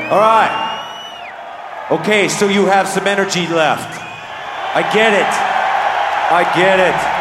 All right. Okay, so you have some energy left. I get it. I get it.